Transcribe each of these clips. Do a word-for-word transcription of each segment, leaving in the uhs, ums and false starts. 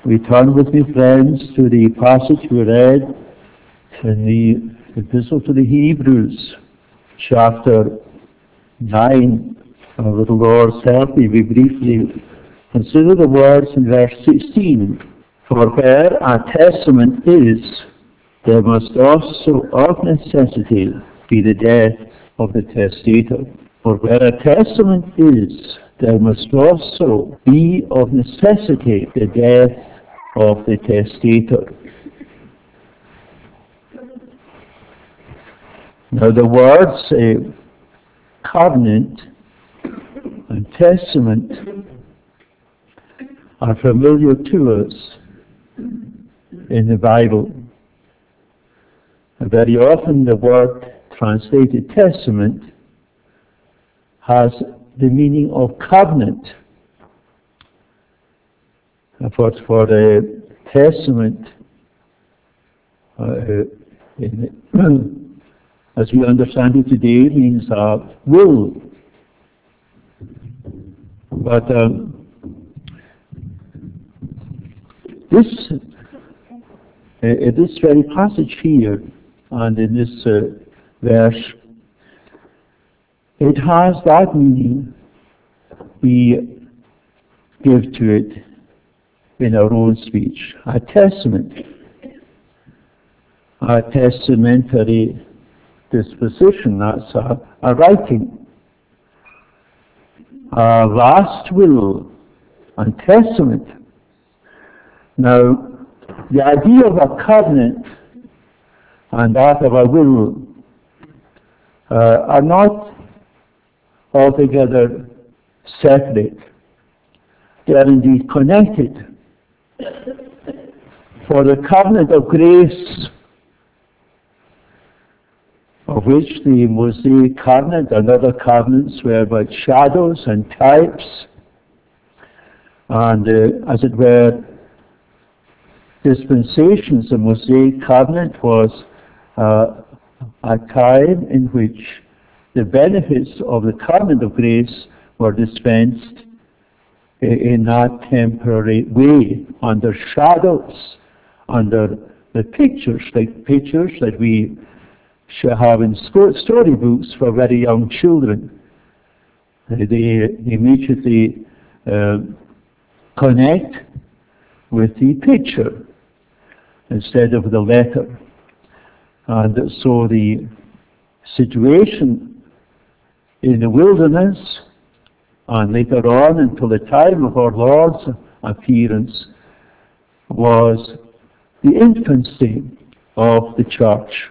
We turn with me, friends, to the passage we read in the Epistle to the Hebrews, chapter nine. Uh, with the Lord's help, we briefly consider the words in verse sixteen. For where a testament is, there must also of necessity be the death of the testator. For where a testament is, there must also be of necessity the death of the testator. Now the words uh, covenant and testament are familiar to us in the Bible. And very often the word translated testament has the meaning of covenant. But for the testament, uh, in, as we understand it today, means a will. But um, this, uh, in this very passage here, and in this uh, verse, it has that meaning we give to it in our own speech. A testament, a testamentary disposition, that's a, a writing, a last will and testament. Now, the idea of a covenant and that of a will uh, are not altogether separate. They are indeed connected. For the covenant of grace, of which the Mosaic covenant and other covenants were but shadows and types, and uh, as it were, dispensations. The Mosaic covenant was uh, a time in which the benefits of the covenant of grace were dispensed in that temporary way, under shadows, under the pictures, like pictures that we should have in storybooks for very young children. They immediately uh, connect with the picture instead of the letter. And so the situation in the wilderness, and later on until the time of our Lord's appearance, was the infancy of the church.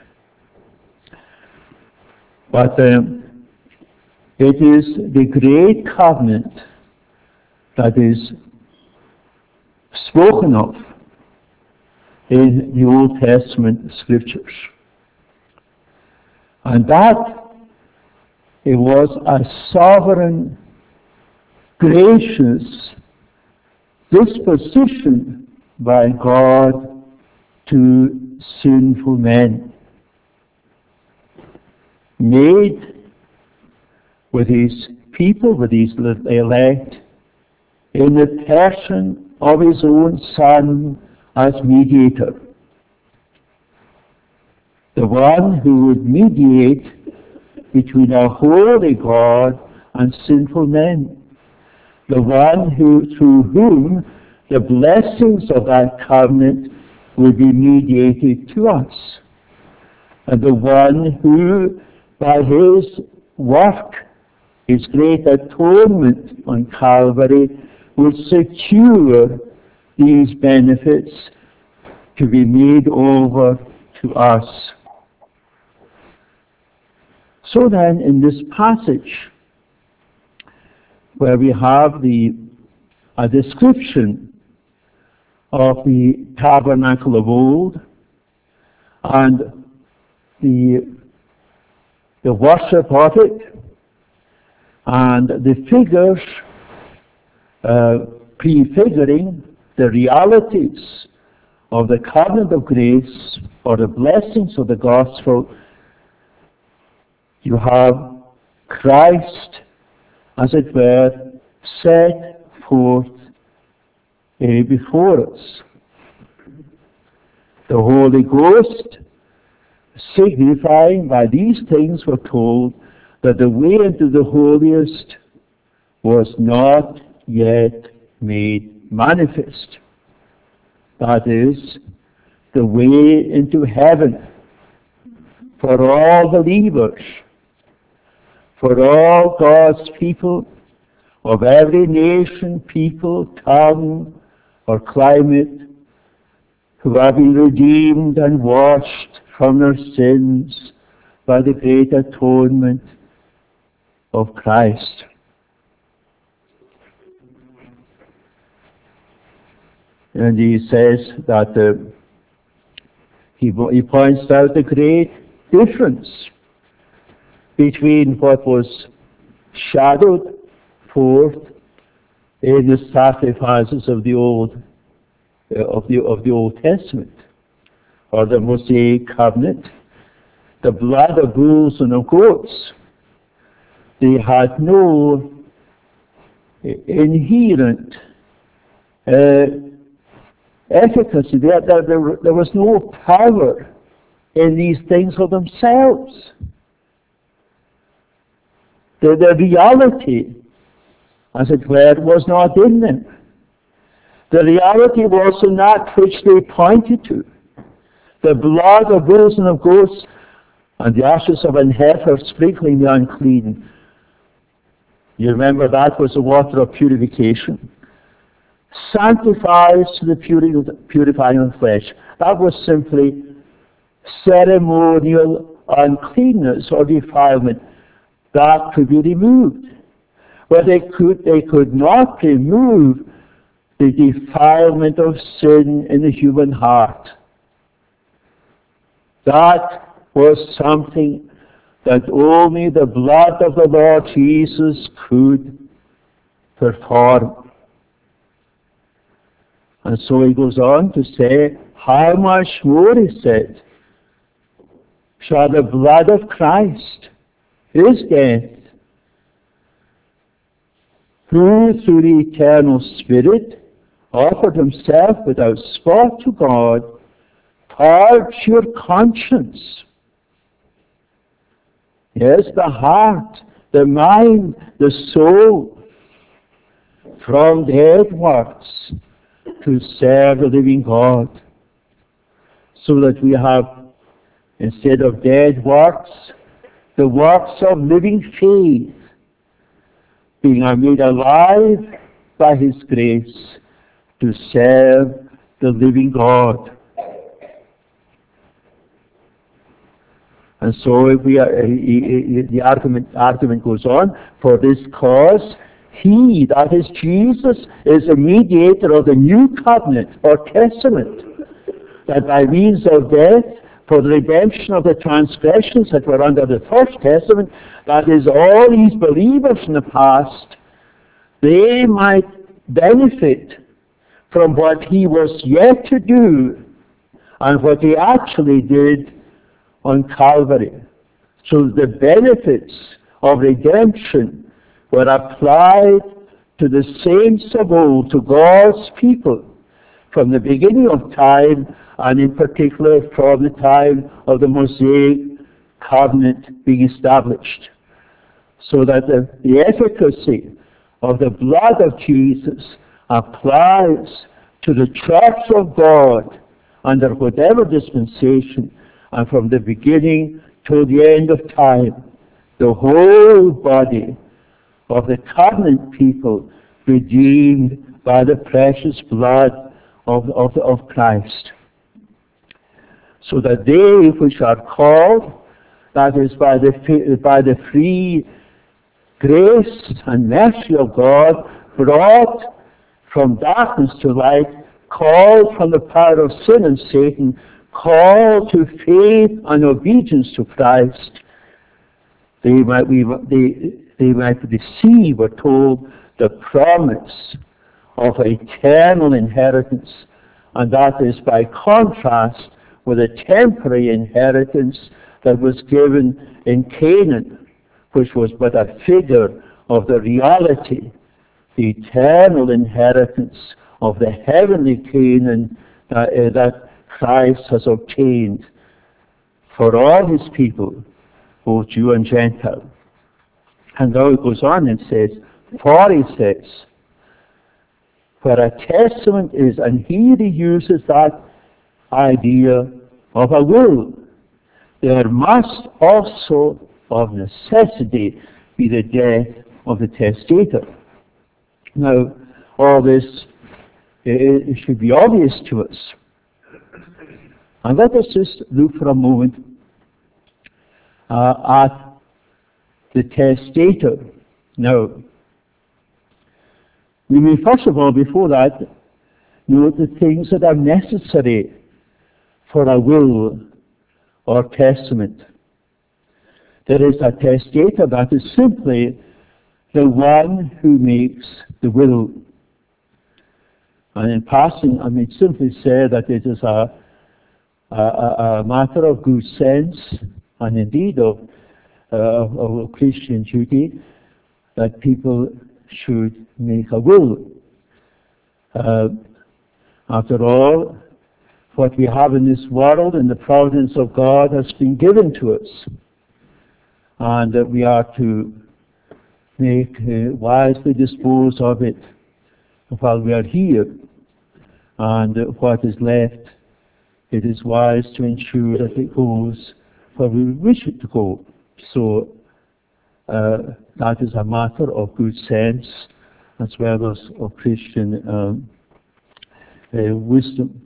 But um, it is the great covenant that is spoken of in the Old Testament scriptures. And that it was a sovereign, gracious disposition by God to sinful men, made with his people, with his elect, in the person of his own Son as mediator. The one who would mediate between a holy God and sinful men. The one who, through whom the blessings of that covenant will be mediated to us. And the one who, by his work, his great atonement on Calvary, will secure these benefits to be made over to us. So then, in this passage, where we have the a description of the tabernacle of old and the the worship of it and the figures uh, prefiguring the realities of the covenant of grace or the blessings of the gospel, you have Christ, as it were, set forth uh, before us. The Holy Ghost, signifying by these things, we're told that the way into the holiest was not yet made manifest. That is, the way into heaven for all believers, for all God's people of every nation, people, tongue, or climate, who have been redeemed and washed from their sins by the great atonement of Christ. And he says that uh, he, he points out the great difference between what was shadowed forth in the sacrifices of the old uh, of the of the Old Testament, or the Mosaic covenant, the blood of bulls and of goats. They had no inherent uh, efficacy. There, there, there, there was no power in these things of themselves. The, the reality, as it were, was not in them. The reality was in that which they pointed to. The blood of bulls and of goats and the ashes of an heifer sprinkling the unclean. You remember that was the water of purification. Sanctifies to the purifying of the flesh. That was simply ceremonial uncleanness or defilement. That could be removed. But they could, they could not remove the defilement of sin in the human heart. That was something that only the blood of the Lord Jesus could perform. And so he goes on to say, how much more, he said, shall the blood of Christ, his death, who through the eternal Spirit offered himself without spot to God, purge your conscience. Yes, the heart, the mind, the soul, from dead works to serve the living God. So that we have, instead of dead works, the works of living faith, being made alive by his grace to serve the living God. And so if we are, the argument, argument goes on, for this cause, he, that is Jesus, is a mediator of the new covenant or testament, that by means of death, for the redemption of the transgressions that were under the first testament, that is, all these believers in the past, they might benefit from what he was yet to do and what he actually did on Calvary. So the benefits of redemption were applied to the saints of old, to God's people, from the beginning of time, and in particular from the time of the Mosaic covenant being established. So that the, the efficacy of the blood of Jesus applies to the church of God under whatever dispensation, and from the beginning to the end of time, the whole body of the covenant people redeemed by the precious blood of, of, of Christ. So that they which are called, that is by the, by the free grace and mercy of God, brought from darkness to light, called from the power of sin and Satan, called to faith and obedience to Christ, they might, we, they, they might receive, we're told, the promise of eternal inheritance, and that is by contrast with a temporary inheritance that was given in Canaan, which was but a figure of the reality, the eternal inheritance of the heavenly Canaan that, uh, that Christ has obtained for all his people, both Jew and Gentile. And now it goes on and says, for he says, where a testament is, and here he uses that idea of a will, there must also of necessity be the death of the testator. Now, all this it, it should be obvious to us. And let us just look for a moment uh, at the testator. Now, we may first of all, before that, note the things that are necessary for a will or testament. There is a testator, that is simply the one who makes the will. And in passing, I may simply say that it is a, a, a matter of good sense, and indeed of, uh, of Christian duty, that people should make a will. Uh, after all, what we have in this world in the providence of God has been given to us, and that we are to make uh, wisely dispose of it while we are here, and uh, what is left, it is wise to ensure that it goes where we wish it to go. So uh, that is a matter of good sense as well as of Christian um, uh, wisdom.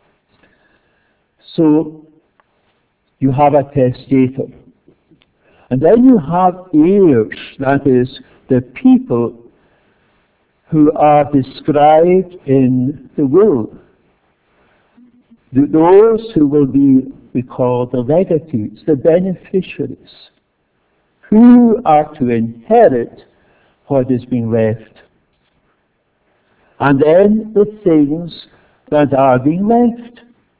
So you have a testator. And then you have heirs, that is, the people who are described in the will. The, those who will be, we call the legatees, the beneficiaries, who are to inherit what is being left. And then the things that are being left.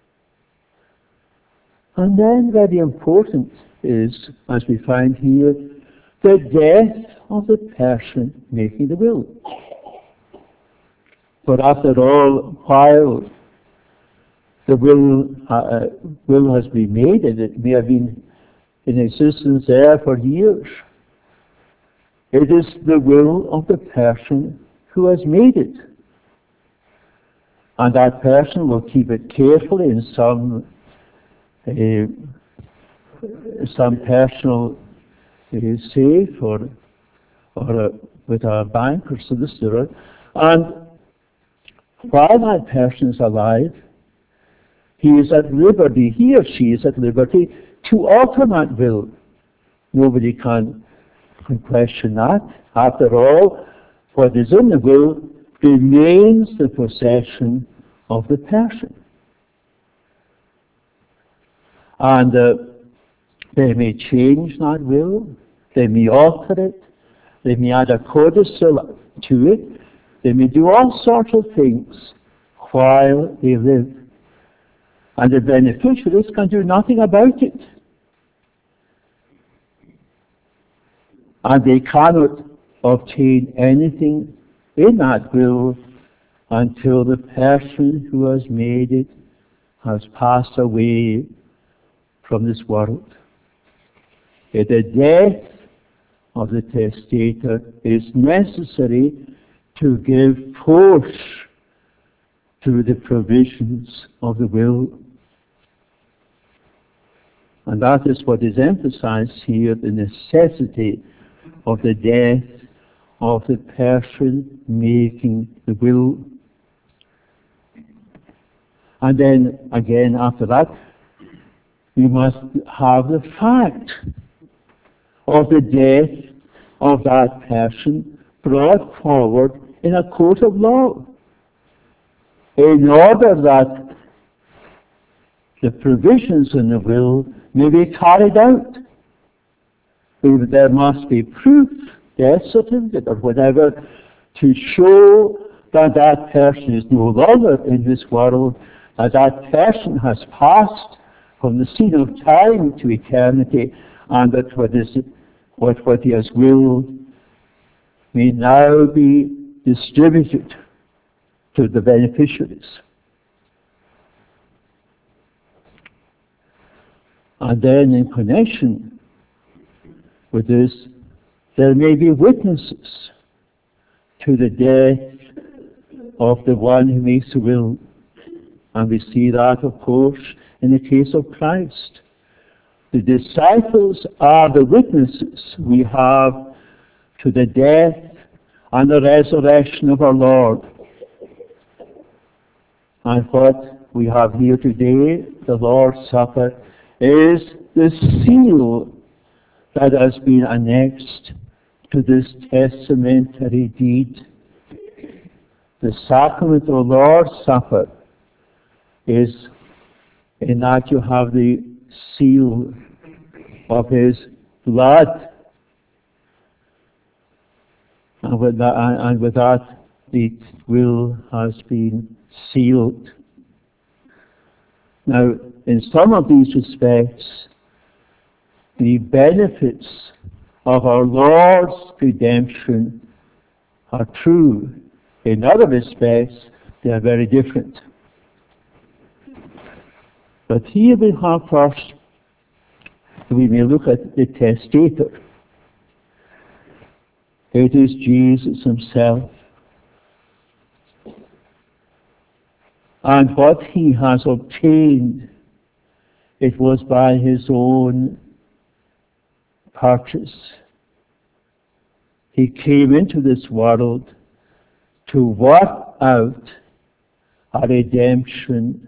And then, very important is, as we find here, the death of the person making the will. But after all, while the will, uh, will has been made, and it may have been in existence there for years, it is the will of the person who has made it. And that person will keep it carefully in some uh, some personal uh, safe or or uh, with a bank or solicitor, and while that person is alive, he is at liberty, he or she is at liberty to alter that will. Nobody can, can question that. After all, what is in the will remains the possession of the person. And uh, they may change that will, they may alter it, they may add a codicil to it, they may do all sorts of things while they live. And the beneficiaries can do nothing about it. And they cannot obtain anything in that will until the person who has made it has passed away from this world. The death of the testator is necessary to give force to the provisions of the will. And that is what is emphasized here, the necessity of the death of the person making the will. And then again after that, we must have the fact of the death of that person brought forward in a court of law, in order that the provisions in the will may be carried out. There must be proof, death certificate or whatever, to show that that person is no longer in this world, that that person has passed from the scene of time to eternity, and that what, is, what, what he has willed may now be distributed to the beneficiaries. And then in connection with this, there may be witnesses to the death of the one who makes the will. And we see that, of course, in the case of Christ. The disciples are the witnesses we have to the death and the resurrection of our Lord. And what we have here today, the Lord's Supper, is the seal that has been annexed to this testamentary deed. The sacrament of the Lord's Supper is in that you have the seal of His blood. And with that, and with that the will has been sealed. Now, in some of these respects, the benefits of our Lord's redemption are true. In other respects, they are very different. But here we have first, we may look at the testator. It is Jesus Himself. And what He has obtained, it was by His own purchase. He came into this world to work out a redemption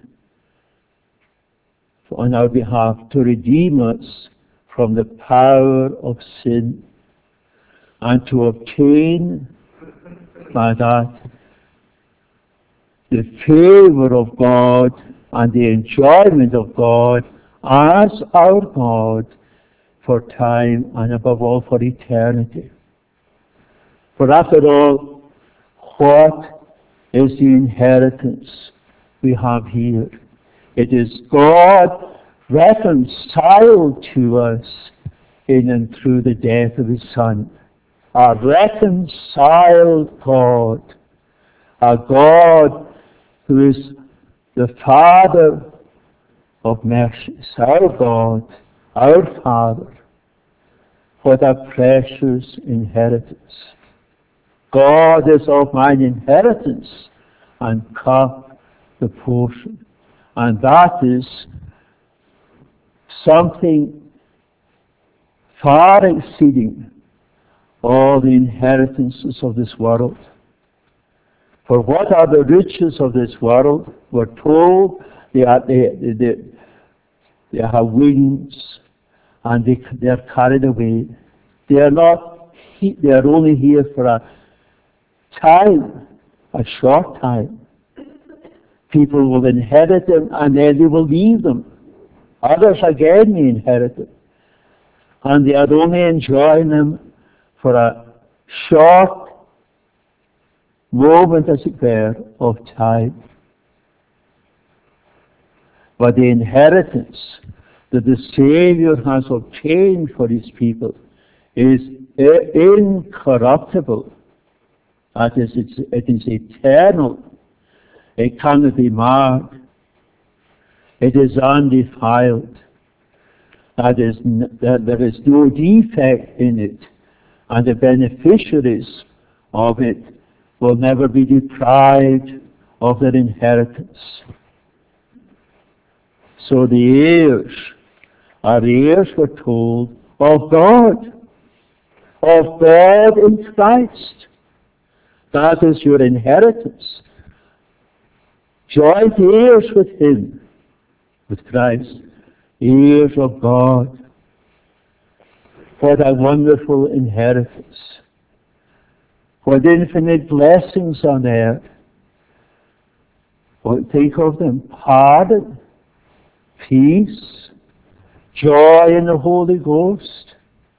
on our behalf, to redeem us from the power of sin, and to obtain by that the favor of God and the enjoyment of God as our God for time and above all for eternity. For after all, what is the inheritance we have here? It is God reconciled to us in and through the death of His Son. A reconciled God. A God who is the Father of mercies. Our God, our Father. What a precious inheritance. God is of mine inheritance, and cup the portion. And that is something far exceeding all the inheritances of this world. For what are the riches of this world? We're told they, are, they, they, they have wings and they, they are carried away. They are not, they are only here for a time, a short time. People will inherit them and then they will leave them. Others again may inherit them. And they are only enjoying them for a short moment, as it were, of time. But the inheritance that the Savior has obtained for His people is incorruptible. That is, it's, it is eternal. It cannot be marred. It is undefiled. That is, that there is no defect in it. And the beneficiaries of it will never be deprived of their inheritance. So the heirs are the heirs, we're told, of God. Of God in Christ. That is your inheritance. Joint heirs with Him, with Christ. Heirs of God. What a wonderful inheritance. What infinite blessings on earth. What, think of them. Pardon, peace, joy in the Holy Ghost,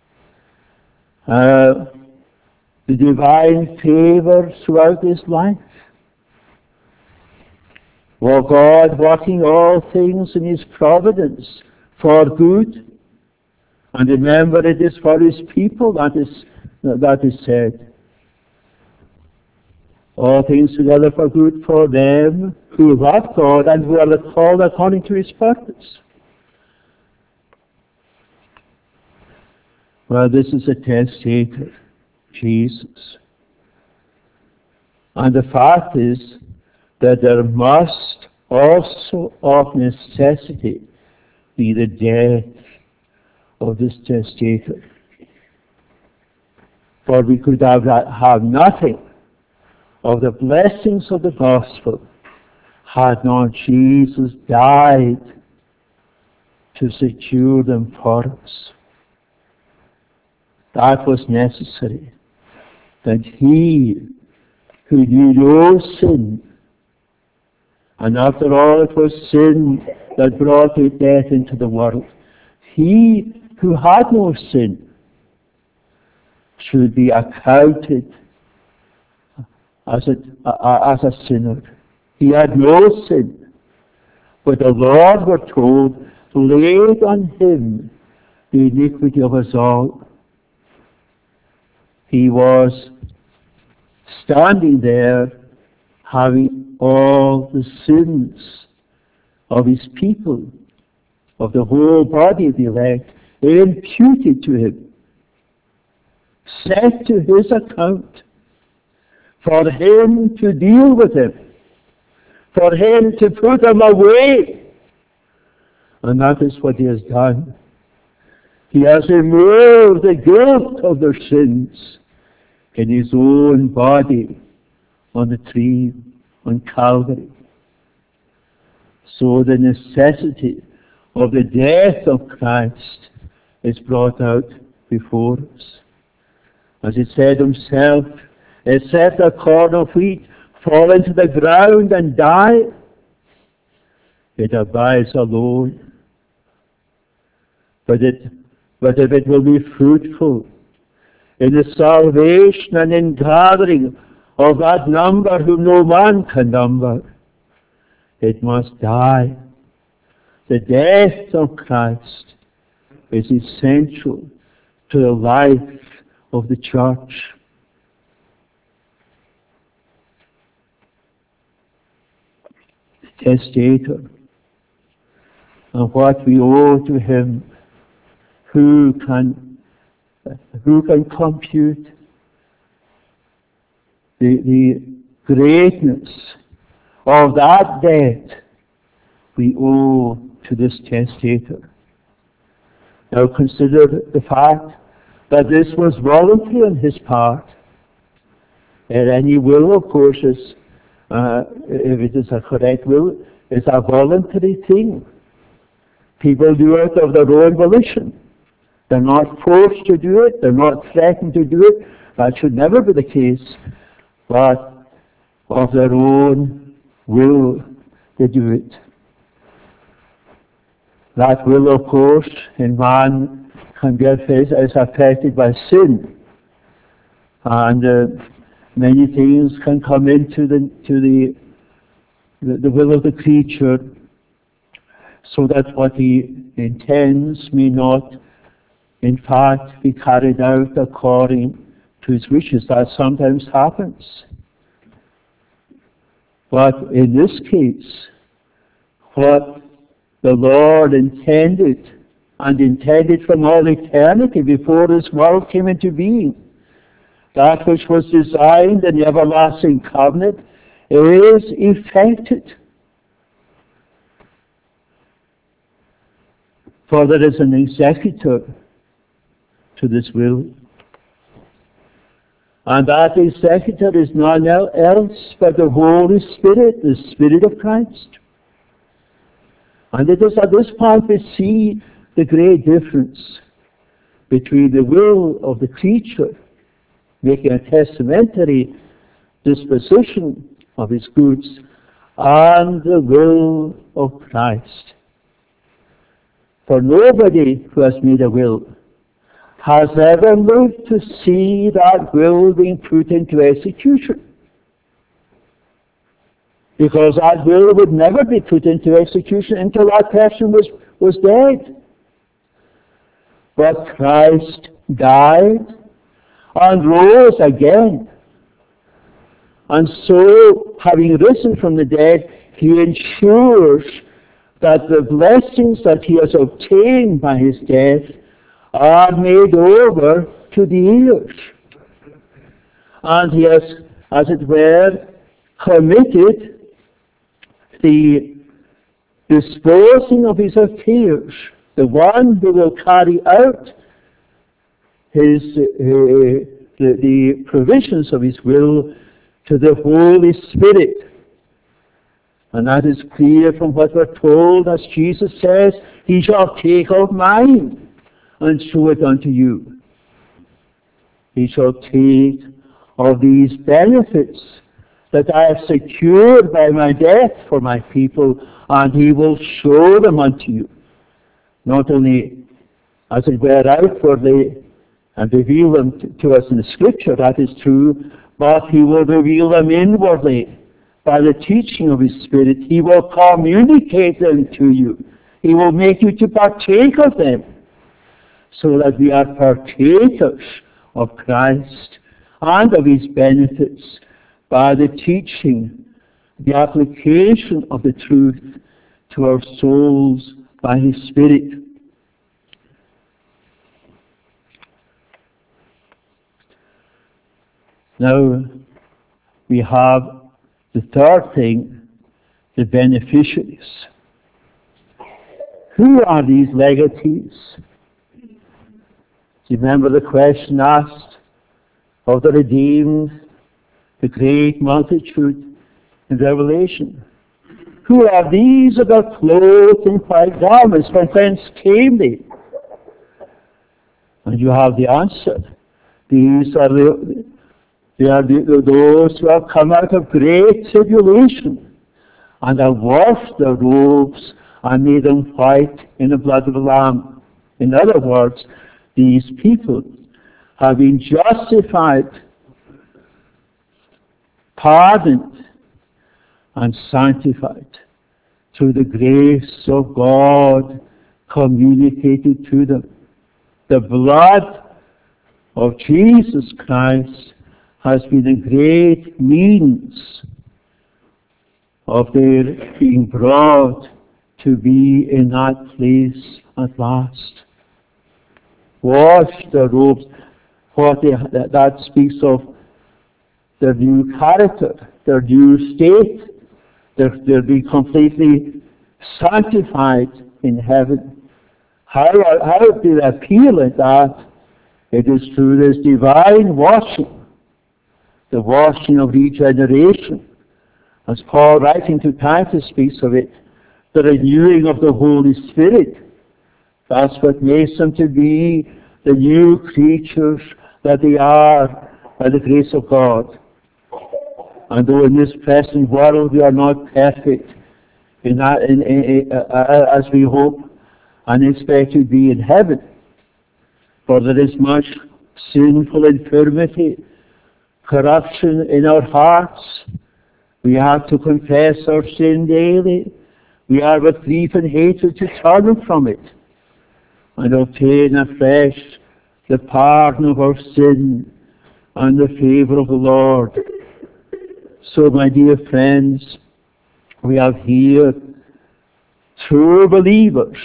uh, the divine favor throughout this life. For God working all things in His providence for good. And remember, it is for His people that is, that is said. all things together for good for them who love God and who are called according to his purpose. Well, this is a testator, Jesus. And the fact is that there must also of necessity be the death of this testator. For we could have, have nothing of the blessings of the gospel had not Jesus died to secure them for us. That was necessary, that he who knew no sin, and after all it was sin that brought death into the world, he who had no sin should be accounted as a, as a sinner. He had no sin, but the Lord, we're told, laid on him the iniquity of us all. He was standing there having all the sins of his people, of the whole body of the elect, imputed to him, set to his account, for him to deal with him, for him to put them away. And that is what he has done. He has removed the guilt of their sins in his own body on the tree on Calvary. So the necessity of the death of Christ is brought out before us. As he said himself, except a corn of wheat fall into the ground and die, it abides alone. But it, but if it will be fruitful in the salvation and in gathering of that number whom no man can number, it must die. The death of Christ is essential to the life of the church. The testator, and what we owe to him, who can who can compute the, the greatness of that debt we owe to this testator. Now consider the fact that this was voluntary on his part. And any will, of course, is, uh, if it is a correct will, is a voluntary thing. People do it of their own volition. They're not forced to do it. They're not threatened to do it. That should never be the case. But of their own will, they do it. That will, of course, in man can be is affected by sin. And uh, many things can come into the, to the, the, the will of the creature, so that what he intends may not, in fact, be carried out according to his wishes. That sometimes happens. But in this case, what the Lord intended, and intended from all eternity before this world came into being, that which was designed in the everlasting covenant, is effected. For there is an executor to this will. And that executor is none else but the Holy Spirit, the Spirit of Christ. And it is at this point we see the great difference between the will of the creature, making a testamentary disposition of his goods, and the will of Christ. For nobody who has made a will has ever lived to see that will being put into execution. Because that will would never be put into execution until that person was, was dead. But Christ died and rose again. And so, having risen from the dead, he ensures that the blessings that he has obtained by his death are made over to the heirs. And he has, as it were, committed the disposing of his affairs, the one who will carry out his uh, the, the provisions of his will, to the Holy Spirit. And that is clear from what we're told, as Jesus says, he shall take of mine and show it unto you. He shall take of these benefits that I have secured by my death for my people, and he will show them unto you. Not only, as it were, outwardly, and reveal them to, to us in the Scripture, that is true, but he will reveal them inwardly by the teaching of his Spirit. He will communicate them to you. He will make you to partake of them, so that we are partakers of Christ and of his benefits by the teaching, the application of the truth to our souls by his Spirit. Now, we have the third thing, the beneficiaries. Who are these legatees? Do you remember the question asked of the redeemed, the great multitude in Revelation? Who are these that are clothed in white garments? From whence came they? And you have the answer. These are the They are the, those who have come out of great tribulation and have washed their robes and made them white in the blood of the Lamb. In other words, these people have been justified, pardoned, and sanctified through the grace of God communicated to them. The blood of Jesus Christ has been a great means of their being brought to be in that place at last. Wash their robes. What they, that, that speaks of their new character, their new state. They're, they'll be completely sanctified in heaven. How, how do they appeal like that? It is through this divine washing, the washing of regeneration. As Paul, writing to Titus, speaks of it, the renewing of the Holy Spirit. That's what makes them to be the new creatures that they are by the grace of God. And though in this present world we are not perfect, in that, in, in, in, uh, as we hope and expect to be in heaven, for there is much sinful infirmity, corruption in our hearts. We have to confess our sin daily. We are with grief and hatred to turn from it and obtain afresh the pardon of our sin and the favor of the Lord. So, my dear friends, we have here true believers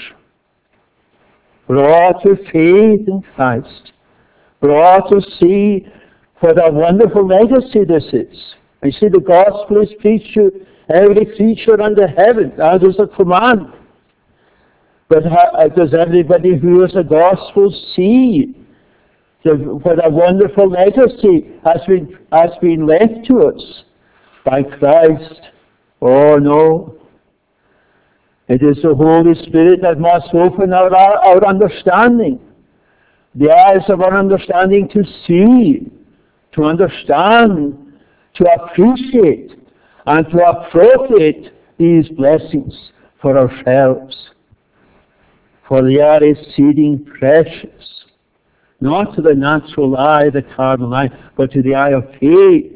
brought to faith in Christ, brought to see what a wonderful legacy this is. I see the gospel is preached to every creature under heaven. That is a command. But how, does everybody who hears the gospel see the, what a wonderful legacy has been, has been left to us by Christ? Oh no. It is the Holy Spirit that must open our, our understanding, the eyes of our understanding to see, to understand, to appreciate, and to appropriate these blessings for ourselves. For they are exceeding precious, not to the natural eye, the carnal eye, but to the eye of faith.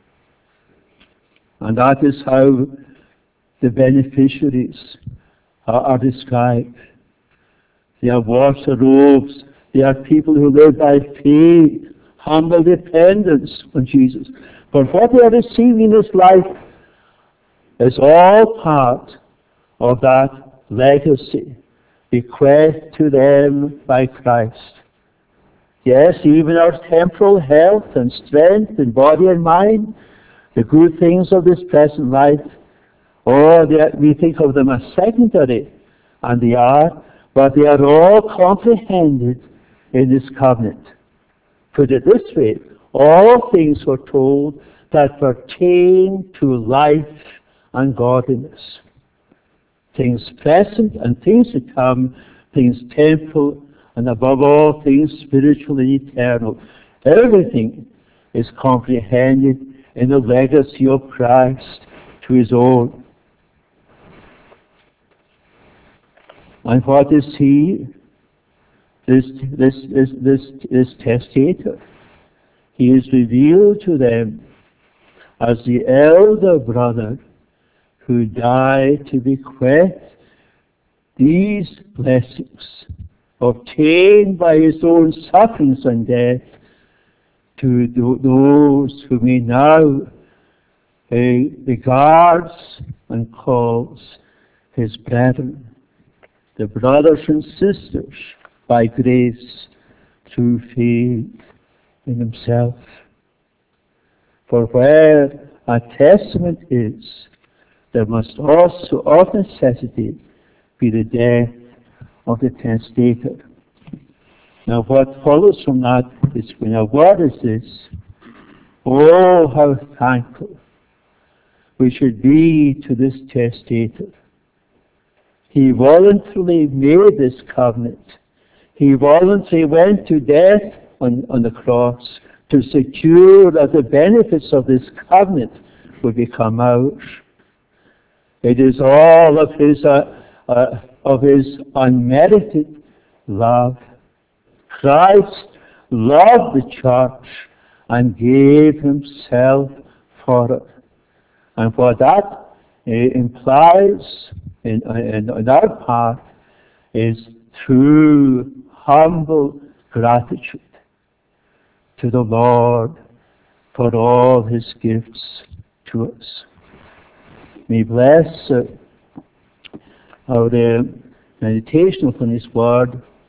And that is how the beneficiaries are, are described. They have washed their robes. They are people who live by faith, humble dependence on Jesus. For what they are receiving in this life is all part of that legacy bequeathed to them by Christ. Yes, even our temporal health and strength in body and mind, the good things of this present life, oh, they, we think of them as secondary, and they are, but they are all comprehended in this covenant. Put it this way, all things were told that pertain to life and godliness. Things present and things to come, things temporal, and above all things spiritual and eternal. Everything is comprehended in the legacy of Christ to his own. And what is he? This, this, this, this, this testator. He is revealed to them as the elder brother who died to bequeath these blessings obtained by his own sufferings and death to those whom he now uh, regards and calls his brethren, the brothers and sisters by grace through faith in himself. For where a testament is, there must also of necessity be the death of the testator. Now what follows from that is, now what is this? Oh, how thankful we should be to this testator. He voluntarily made this covenant. He voluntarily went to death on, on the cross to secure that the benefits of this covenant would become ours. It is all of his, uh, uh, of his unmerited love. Christ loved the church and gave himself for it. And what that uh, implies in, in, in our part is true humble gratitude to the Lord for all his gifts to us. May bless uh, our uh, meditation upon his word